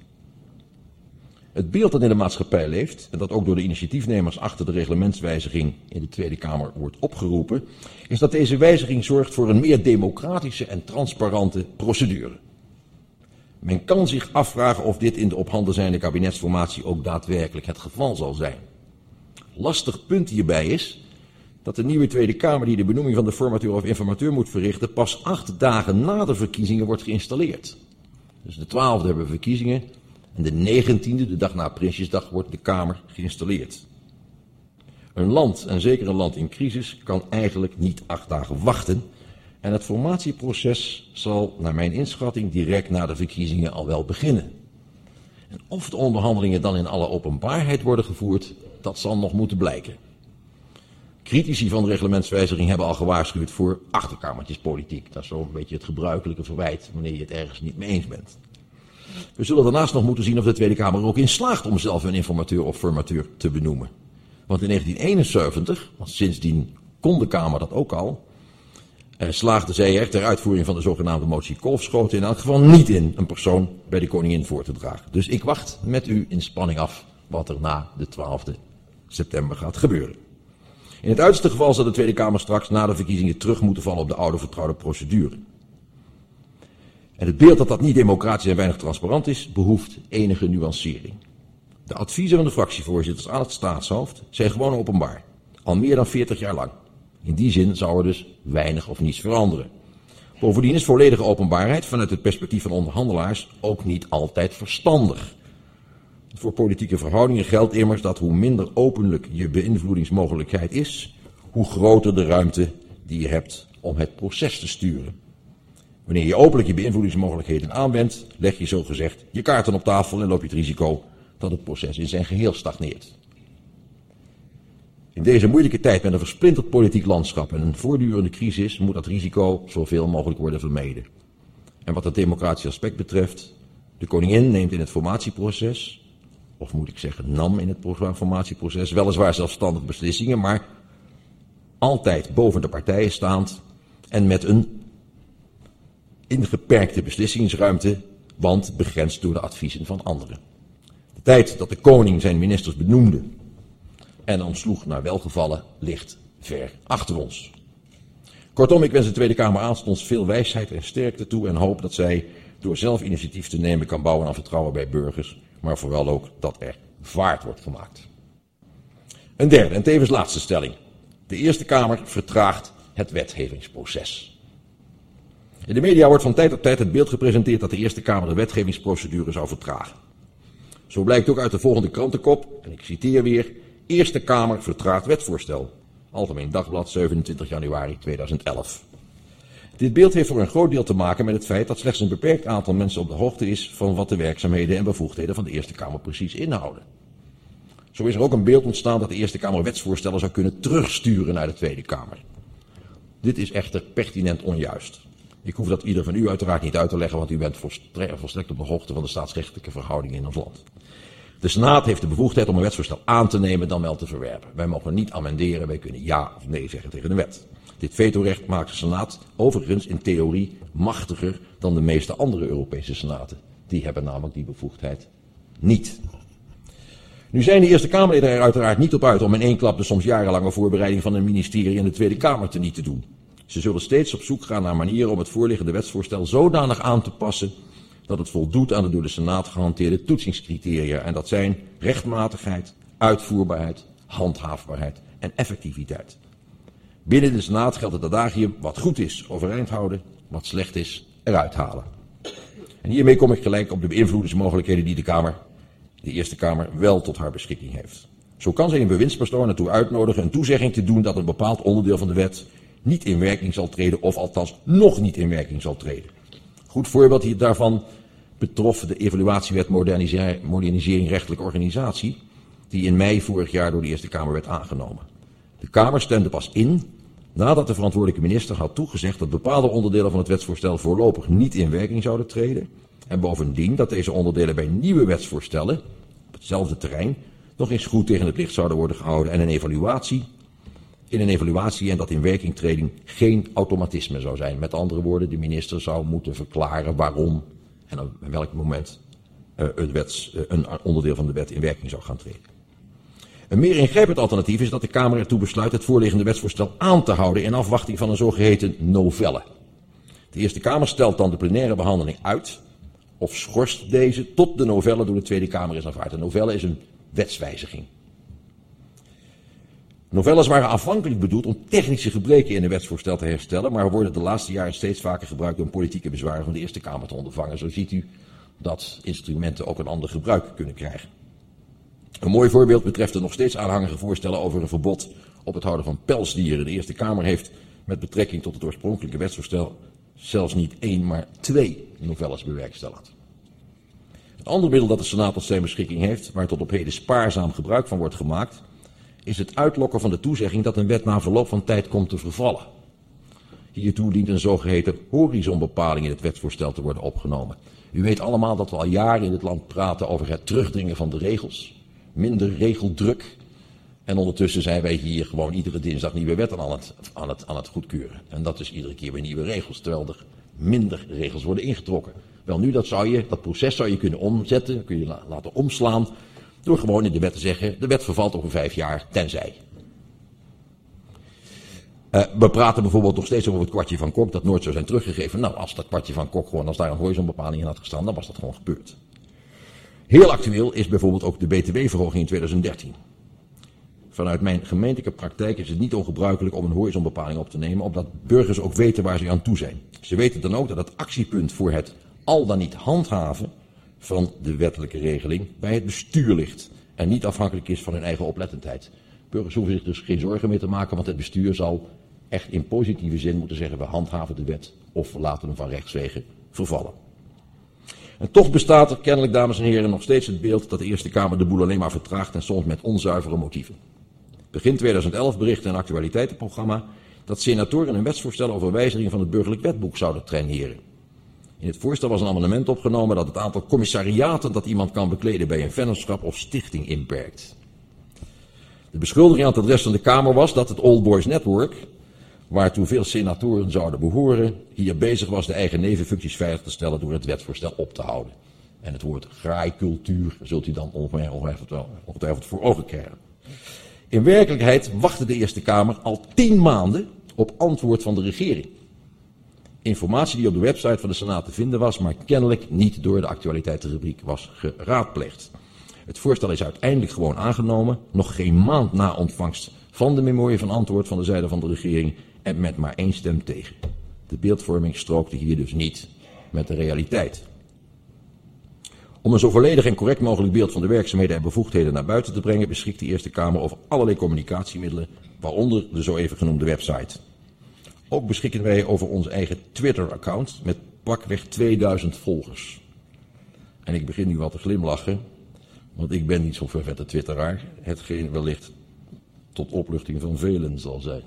Het beeld dat in de maatschappij leeft, en dat ook door de initiatiefnemers achter de reglementswijziging in de Tweede Kamer wordt opgeroepen, is dat deze wijziging zorgt voor een meer democratische en transparante procedure. Men kan zich afvragen of dit in de op handen zijnde kabinetsformatie ook daadwerkelijk het geval zal zijn. Lastig punt hierbij is dat de nieuwe Tweede Kamer die de benoeming van de formateur of informateur moet verrichten pas 8 dagen na de verkiezingen wordt geïnstalleerd. Dus de 12e hebben we verkiezingen en de 19e, de dag na Prinsjesdag, wordt de Kamer geïnstalleerd. Een land, en zeker een land in crisis, kan eigenlijk niet 8 dagen wachten. En het formatieproces zal, naar mijn inschatting, direct na de verkiezingen al wel beginnen. En of de onderhandelingen dan in alle openbaarheid worden gevoerd, dat zal nog moeten blijken. Critici van de reglementswijziging hebben al gewaarschuwd voor achterkamertjespolitiek. Dat is zo een beetje het gebruikelijke verwijt wanneer je het ergens niet mee eens bent. We zullen daarnaast nog moeten zien of de Tweede Kamer er ook in slaagt om zelf een informateur of formateur te benoemen. Want in 1971, want sindsdien kon de Kamer dat ook al, slaagde zij er ter uitvoering van de zogenaamde motie Kolfschoten in elk geval niet in een persoon bij de koningin voor te dragen. Dus ik wacht met u in spanning af wat er na de 12e september gaat gebeuren. In het uiterste geval zal de Tweede Kamer straks na de verkiezingen terug moeten vallen op de oude vertrouwde procedure. En het beeld dat dat niet democratisch en weinig transparant is, behoeft enige nuancering. De adviezen van de fractievoorzitters aan het staatshoofd zijn gewoon openbaar. Al meer dan 40 jaar lang. In die zin zou er dus weinig of niets veranderen. Bovendien is volledige openbaarheid vanuit het perspectief van onderhandelaars ook niet altijd verstandig. Voor politieke verhoudingen geldt immers dat hoe minder openlijk je beïnvloedingsmogelijkheid is, hoe groter de ruimte die je hebt om het proces te sturen. Wanneer je openlijk je beïnvloedingsmogelijkheden aanwendt, leg je zogezegd je kaarten op tafel en loop je het risico dat het proces in zijn geheel stagneert. In deze moeilijke tijd met een versplinterd politiek landschap en een voortdurende crisis moet dat risico zoveel mogelijk worden vermeden. En wat het democratisch aspect betreft, de koningin neemt in het formatieproces, of moet ik zeggen nam in het formatieproces, weliswaar zelfstandig beslissingen, maar altijd boven de partijen staand en met een ingeperkte beslissingsruimte, want begrensd door de adviezen van anderen. De tijd dat de koning zijn ministers benoemde en omsloeg naar welgevallen ligt ver achter ons. Kortom, ik wens de Tweede Kamer aanstonds veel wijsheid en sterkte toe en hoop dat zij door zelf initiatief te nemen kan bouwen aan vertrouwen bij burgers, maar vooral ook dat er vaart wordt gemaakt. Een derde en tevens laatste stelling. De Eerste Kamer vertraagt het wetgevingsproces. In de media wordt van tijd tot tijd het beeld gepresenteerd dat de Eerste Kamer de wetgevingsprocedure zou vertragen. Zo blijkt ook uit de volgende krantenkop, en ik citeer weer, Eerste Kamer vertraagt wetsvoorstel. Algemeen Dagblad, 27 januari 2011. Dit beeld heeft voor een groot deel te maken met het feit dat slechts een beperkt aantal mensen op de hoogte is van wat de werkzaamheden en bevoegdheden van de Eerste Kamer precies inhouden. Zo is er ook een beeld ontstaan dat de Eerste Kamer wetsvoorstellen zou kunnen terugsturen naar de Tweede Kamer. Dit is echter pertinent onjuist. Ik hoef dat ieder van u uiteraard niet uit te leggen, want u bent volstrekt op de hoogte van de staatsrechtelijke verhoudingen in ons land. De Senaat heeft de bevoegdheid om een wetsvoorstel aan te nemen dan wel te verwerpen. Wij mogen niet amenderen, wij kunnen ja of nee zeggen tegen de wet. Dit vetorecht maakt de Senaat overigens in theorie machtiger dan de meeste andere Europese senaten. Die hebben namelijk die bevoegdheid niet. Nu zijn de Eerste Kamerleden er uiteraard niet op uit om in één klap de soms jarenlange voorbereiding van een ministerie in de Tweede Kamer teniet te doen. Ze zullen steeds op zoek gaan naar manieren om het voorliggende wetsvoorstel zodanig aan te passen dat het voldoet aan de door de Senaat gehanteerde toetsingscriteria. En dat zijn rechtmatigheid, uitvoerbaarheid, handhaafbaarheid en effectiviteit. Binnen de Senaat geldt het adagium: wat goed is, overeind houden, wat slecht is, eruit halen. En hiermee kom ik gelijk op de beïnvloedingsmogelijkheden die de Eerste Kamer wel tot haar beschikking heeft. Zo kan zij een bewindspersoon ertoe uitnodigen een toezegging te doen dat een bepaald onderdeel van de wet niet in werking zal treden, of althans nog niet in werking zal treden. Goed voorbeeld daarvan betrof de evaluatiewet modernisering rechtelijke organisatie, die in mei vorig jaar door de Eerste Kamer werd aangenomen. De Kamer stemde pas in nadat de verantwoordelijke minister had toegezegd dat bepaalde onderdelen van het wetsvoorstel voorlopig niet in werking zouden treden, en bovendien dat deze onderdelen bij nieuwe wetsvoorstellen op hetzelfde terrein nog eens goed tegen het licht zouden worden gehouden en in een evaluatie en dat in werkingtreding geen automatisme zou zijn. Met andere woorden, de minister zou moeten verklaren waarom en op welk moment een onderdeel van de wet in werking zou gaan treden. Een meer ingrijpend alternatief is dat de Kamer ertoe besluit het voorliggende wetsvoorstel aan te houden in afwachting van een zogeheten novelle. De Eerste Kamer stelt dan de plenaire behandeling uit of schorst deze tot de novelle door de Tweede Kamer is aanvaard. Een novelle is een wetswijziging. Novelles waren aanvankelijk bedoeld om technische gebreken in een wetsvoorstel te herstellen, maar worden de laatste jaren steeds vaker gebruikt om politieke bezwaren van de Eerste Kamer te ondervangen. Zo ziet u dat instrumenten ook een ander gebruik kunnen krijgen. Een mooi voorbeeld betreft de nog steeds aanhangige voorstellen over een verbod op het houden van pelsdieren. De Eerste Kamer heeft met betrekking tot het oorspronkelijke wetsvoorstel zelfs niet 1, maar 2 novelles bewerkstelligd. Het andere middel dat de Senaat tot zijn beschikking heeft, waar tot op heden spaarzaam gebruik van wordt gemaakt, is het uitlokken van de toezegging dat een wet na verloop van tijd komt te vervallen. Hiertoe dient een zogeheten horizonbepaling in het wetsvoorstel te worden opgenomen. U weet allemaal dat we al jaren in dit land praten over het terugdringen van de regels, minder regeldruk. En ondertussen zijn wij hier gewoon iedere dinsdag nieuwe wetten aan het goedkeuren. En dat is iedere keer weer nieuwe regels, terwijl er minder regels worden ingetrokken. Wel nu, dat proces zou je kunnen omzetten, kun je laten omslaan, door gewoon in de wet te zeggen, de wet vervalt over 5 jaar, tenzij. We praten bijvoorbeeld nog steeds over het kwartje van Kok dat nooit zou zijn teruggegeven. Nou, als dat kwartje van Kok gewoon, als daar een horizonbepaling in had gestaan, dan was dat gewoon gebeurd. Heel actueel is bijvoorbeeld ook de btw-verhoging in 2013. Vanuit mijn gemeentelijke praktijk is het niet ongebruikelijk om een horizonbepaling op te nemen, opdat burgers ook weten waar ze aan toe zijn. Ze weten dan ook dat het actiepunt voor het al dan niet handhaven van de wettelijke regeling bij het bestuur ligt en niet afhankelijk is van hun eigen oplettendheid. Burgers hoeven zich dus geen zorgen meer te maken, want het bestuur zal echt in positieve zin moeten zeggen: we handhaven de wet of we laten hem van rechtswege vervallen. En toch bestaat er kennelijk, dames en heren, nog steeds het beeld dat de Eerste Kamer de boel alleen maar vertraagt en soms met onzuivere motieven. Begin 2011 berichtte een actualiteitenprogramma dat senatoren een wetsvoorstel over wijziging van het burgerlijk wetboek zouden traineren. In het voorstel was een amendement opgenomen dat het aantal commissariaten dat iemand kan bekleden bij een vennootschap of stichting inperkt. De beschuldiging aan het adres van de Kamer was dat het Old Boys Network, waartoe veel senatoren zouden behoren, hier bezig was de eigen nevenfuncties veilig te stellen door het wetsvoorstel op te houden. En het woord graaikultuur zult u dan ongetwijfeld voor ogen krijgen. In werkelijkheid wachtte de Eerste Kamer al 10 maanden op antwoord van de regering. Informatie die op de website van de Senaat te vinden was, maar kennelijk niet door de actualiteitenrubriek was geraadpleegd. Het voorstel is uiteindelijk gewoon aangenomen, nog geen maand na ontvangst van de memorie van antwoord van de zijde van de regering en met maar 1 stem tegen. De beeldvorming strookte hier dus niet met de realiteit. Om een zo volledig en correct mogelijk beeld van de werkzaamheden en bevoegdheden naar buiten te brengen, beschikt de Eerste Kamer over allerlei communicatiemiddelen, waaronder de zo even genoemde website. Ook beschikken wij over ons eigen Twitter-account met pakweg 2000 volgers. En ik begin nu wat te glimlachen, want ik ben niet zo'n vervette twitteraar, hetgeen wellicht tot opluchting van velen zal zijn.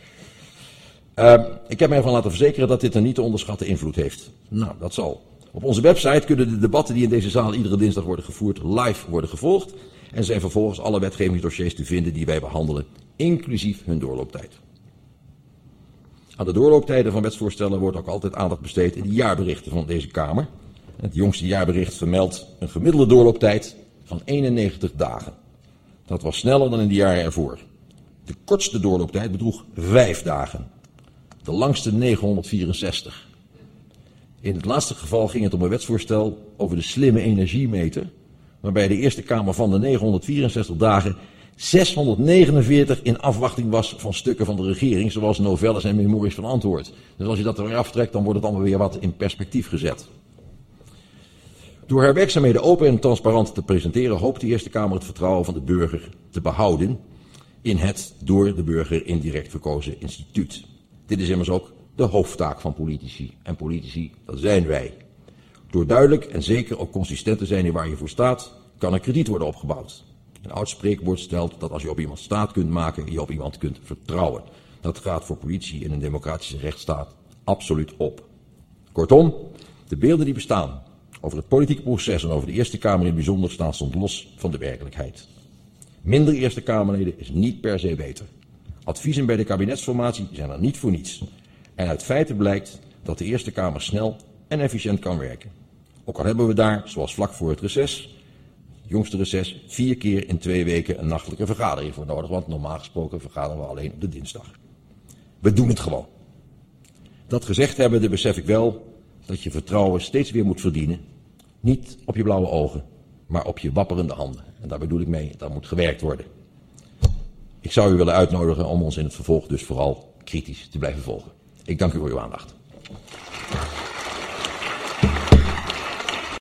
Ik heb mij ervan laten verzekeren dat dit een niet te onderschatten invloed heeft. Nou, dat zal. Op onze website kunnen de debatten die in deze zaal iedere dinsdag worden gevoerd live worden gevolgd en zijn vervolgens alle wetgevingsdossiers te vinden die wij behandelen, inclusief hun doorlooptijd. Aan de doorlooptijden van wetsvoorstellen wordt ook altijd aandacht besteed in de jaarberichten van deze Kamer. Het jongste jaarbericht vermeldt een gemiddelde doorlooptijd van 91 dagen. Dat was sneller dan in de jaren ervoor. De kortste doorlooptijd bedroeg 5 dagen. De langste 964. In het laatste geval ging het om een wetsvoorstel over de slimme energiemeter, waarbij de Eerste Kamer van de 964 dagen 649 in afwachting was van stukken van de regering, zoals novelles en memories van antwoord. Dus als je dat er weer aftrekt, dan wordt het allemaal weer wat in perspectief gezet. Door haar werkzaamheden open en transparant te presenteren, hoopt de Eerste Kamer het vertrouwen van de burger te behouden in het door de burger indirect verkozen instituut. Dit is immers ook de hoofdtaak van politici. En politici, dat zijn wij. Door duidelijk en zeker ook consistent te zijn in waar je voor staat, kan er krediet worden opgebouwd. Een oud spreekwoord stelt dat als je op iemand staat kunt maken, je op iemand kunt vertrouwen. Dat gaat voor politici in een democratische rechtsstaat absoluut op. Kortom, de beelden die bestaan over het politieke proces en over de Eerste Kamer in het bijzonder staan soms los van de werkelijkheid. Minder Eerste Kamerleden is niet per se beter. Adviezen bij de kabinetsformatie zijn er niet voor niets. En uit feiten blijkt dat de Eerste Kamer snel en efficiënt kan werken. Ook al hebben we daar, zoals vlak voor het reces, jongste reces, 4 keer in 2 weken een nachtelijke vergadering voor nodig, want normaal gesproken vergaderen we alleen op de dinsdag. We doen het gewoon. Dat gezegd hebbende besef ik wel dat je vertrouwen steeds weer moet verdienen. Niet op je blauwe ogen, maar op je wapperende handen. En daar bedoel ik mee, daar moet gewerkt worden. Ik zou u willen uitnodigen om ons in het vervolg dus vooral kritisch te blijven volgen. Ik dank u voor uw aandacht.